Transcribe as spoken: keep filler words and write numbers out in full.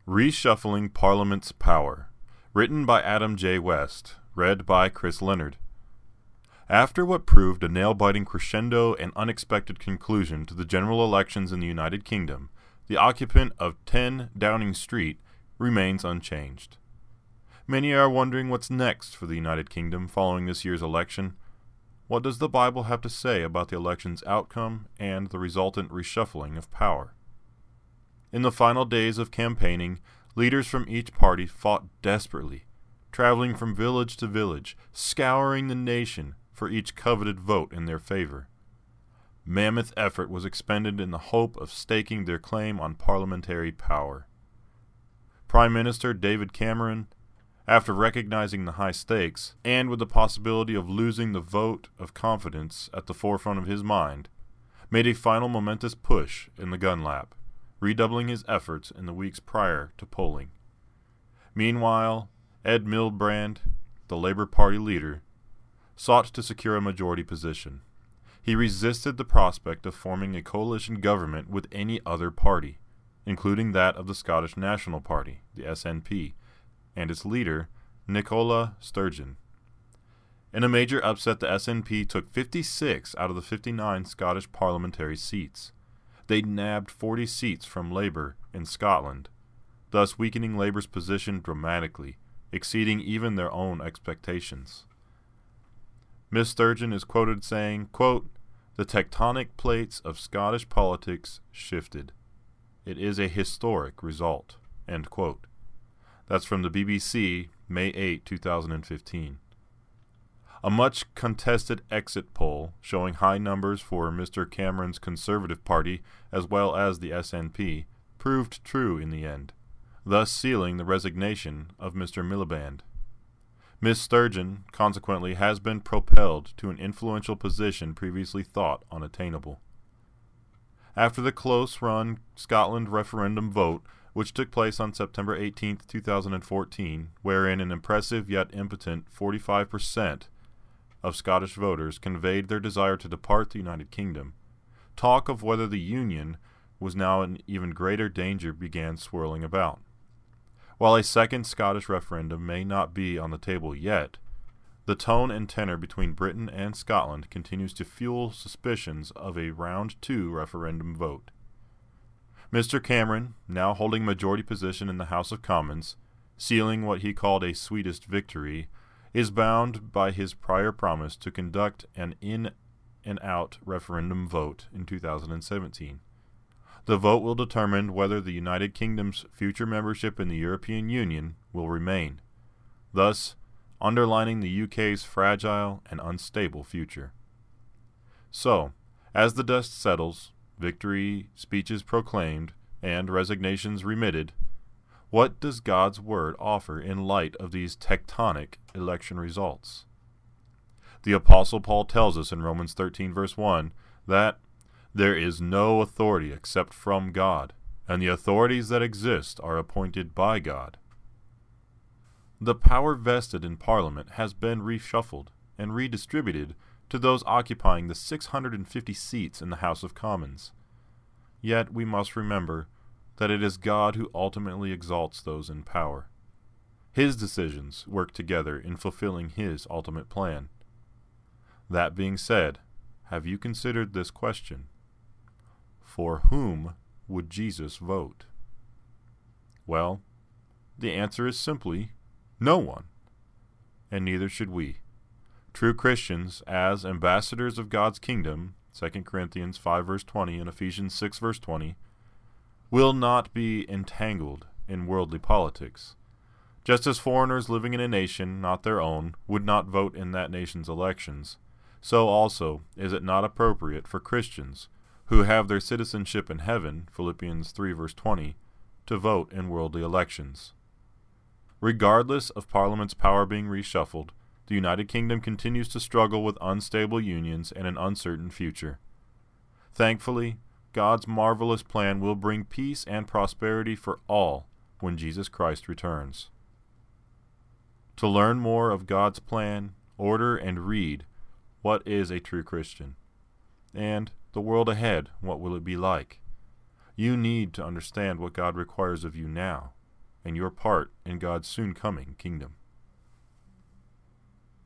Reshuffling Parliament's Power, written by Adam J. West, read by Chris Leonard. After what proved a nail-biting crescendo and unexpected conclusion to the general elections in the United Kingdom, the occupant of ten Downing Street remains unchanged. Many are wondering what's next for the United Kingdom following this year's election. What does the Bible have to say about the election's outcome and the resultant reshuffling of power? In the final days of campaigning, leaders from each party fought desperately, traveling from village to village, scouring the nation for each coveted vote in their favor. Mammoth effort was expended in the hope of staking their claim on parliamentary power. Prime Minister David Cameron, after recognizing the high stakes, and with the possibility of losing the vote of confidence at the forefront of his mind, made a final momentous push in the gun lap, redoubling his efforts in the weeks prior to polling. Meanwhile, Ed Miliband, the Labour Party leader, sought to secure a majority position. He resisted the prospect of forming a coalition government with any other party, including that of the Scottish National Party, the S N P, and its leader, Nicola Sturgeon. In a major upset, the S N P took fifty-six out of the fifty-nine Scottish parliamentary seats. They nabbed forty seats from Labour in Scotland, thus weakening Labour's position dramatically, exceeding even their own expectations. Miz Sturgeon is quoted saying, quote, "The tectonic plates of Scottish politics shifted. It is a historic result." End quote. That's from the B B C, May eighth, two thousand fifteen. A much contested exit poll showing high numbers for Mister Cameron's Conservative Party as well as the S N P proved true in the end, thus sealing the resignation of Mister Miliband. Miz Sturgeon, consequently, has been propelled to an influential position previously thought unattainable. After the close-run Scotland referendum vote, which took place on September eighteenth, two thousand fourteen, wherein an impressive yet impotent forty-five percent of Scottish voters conveyed their desire to depart the United Kingdom, talk of whether the Union was now in even greater danger began swirling about. While a second Scottish referendum may not be on the table yet, the tone and tenor between Britain and Scotland continues to fuel suspicions of a round two referendum vote. Mister Cameron, now holding majority position in the House of Commons, sealing what he called a sweetest victory, is bound by his prior promise to conduct an in-and-out referendum vote in two thousand seventeen. The vote will determine whether the United Kingdom's future membership in the European Union will remain, thus underlining the U K's fragile and unstable future. So, as the dust settles, victory speeches proclaimed, and resignations remitted, what does God's Word offer in light of these tectonic election results? The Apostle Paul tells us in Romans thirteen verse one that there is no authority except from God, and the authorities that exist are appointed by God. The power vested in Parliament has been reshuffled and redistributed to those occupying the six hundred fifty seats in the House of Commons. Yet we must remember that it is God who ultimately exalts those in power. His decisions work together in fulfilling His ultimate plan. That being said, have you considered this question? For whom would Jesus vote? Well, the answer is simply no one, and neither should we. True Christians, as ambassadors of God's kingdom, Second Corinthians five verse twenty and Ephesians six verse twenty, will not be entangled in worldly politics. Just as foreigners living in a nation not their own would not vote in that nation's elections, so also is it not appropriate for Christians who have their citizenship in heaven, Philippians three verse twenty, to vote in worldly elections. Regardless of Parliament's power being reshuffled, the United Kingdom continues to struggle with unstable unions and an uncertain future. Thankfully, God's marvelous plan will bring peace and prosperity for all when Jesus Christ returns. To learn more of God's plan, order, and read What is a True Christian? And the world ahead, what will it be like? You need to understand what God requires of you now and your part in God's soon coming kingdom.